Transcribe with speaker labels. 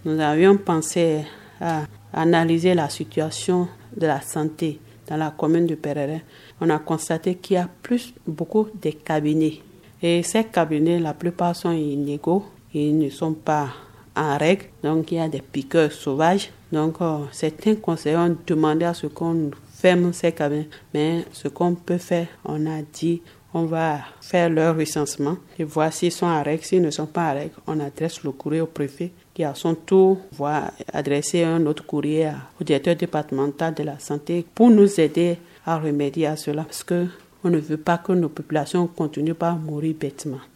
Speaker 1: nous avions pensé à analyser la situation de la santé dans la commune de Perere. On a constaté qu'il y a beaucoup de cabinets. Et ces cabinets, la plupart sont illégaux. Ils ne sont pas en règle. Donc, il y a des piqueurs sauvages. Donc, certains conseillers ont demandé à ce qu'on ferme ces cabinets. Mais ce qu'on peut faire, on a dit, on va faire leur recensement et voir s'ils sont en règle. S'ils ne sont pas en règle, on adresse le courrier au préfet qui, à son tour, va adresser un autre courrier au directeur départemental de la santé pour nous aider à remédier à cela. Parce qu'on ne veut pas que nos populations continuent par mourir bêtement.